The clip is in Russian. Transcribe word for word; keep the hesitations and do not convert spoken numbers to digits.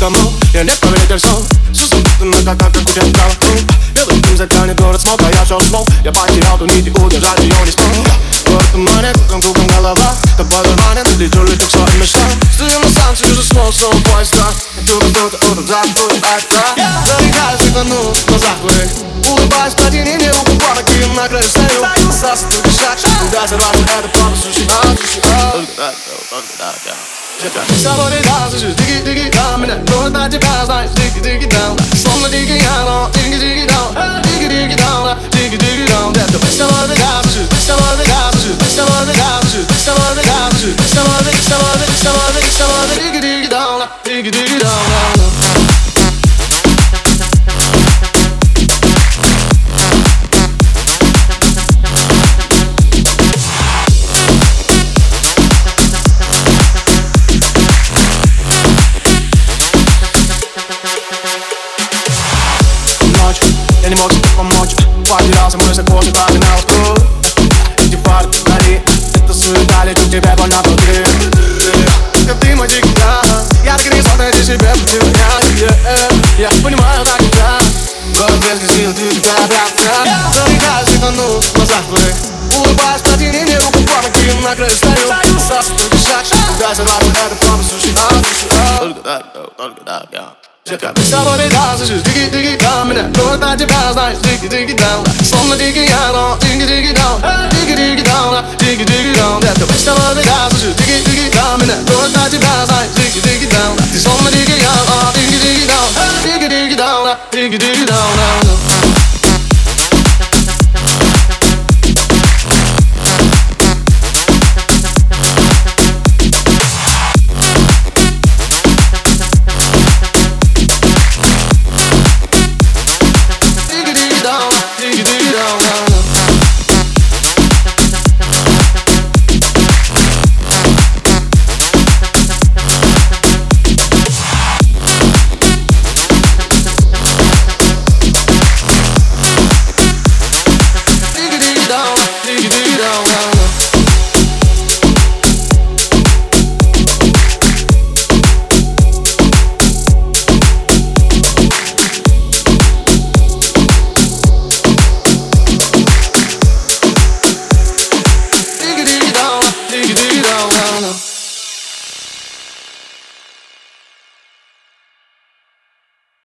никому, я не повелитель сон. Все запутано, как как как у тебя голову. Белый дым затянет город смог, а я все смог. Я потерял ту нить и удержать ее не смог. Город тумане, кругом кругом голова. Тобой дурманен, ты лечу, лечу к своим мечтам. Стою на станции, уже снова снова поезда. Иду раздуто, утром забудь это. Залегаю, светану в глазах твоих. Улыбаюсь, протяни руку, помоги, на краю стою. Остался только шаг, куда сорваться, это просто суши. Только так, только так, я. С тобой летал, слышишь, дigi-дigi-даун. Меня кроет на тебя, знаешь, дigi-дigi-даун. Словно дикий янго, дigi-дigi-даун. Дigi-дigi-даун, дigi-дigi-даун. Давай с тобой летал, слышишь, с тобой летал, слышишь, с тобой летал, слышишь, с тобой летал, слышишь, с тобой летал, с тобой летал, с тобой летал, с тобой летал, дigi-digi-даун, digi-digi-даун. Я не мог тебе помочь. Потерялся в мыслях после кардинала скру. Эти фары вдали, это суета, лечу к тебе больно внутри. Как ты мой дикий дан, я так и не смог найти себе пути. Я понимаю, так нельзя. Город без сил, ты тебя обратно. Залегаю, светану в глазах твоих. Улыбаюсь, протяни мне руку, помоги, на краю стою. Остался только шаг, куда сорваться, это просто суши. Только так, только так, я. С тобой летал, слышишь, дigi-digi-даун. Меня кроет на тебя, знаешь, дigi-digi-даун. Словно дикий янго, дigi-digi-даун. Digi-digi-даун, digi-digi-даун. Давай с тобой летал, слышишь, digi-digi-даун. Меня кроет на тебя, знаешь, digi-digi-даун. Ты словно дикий янго, digi-digi-даун. Digi-digi-даун, digi-digi-даун.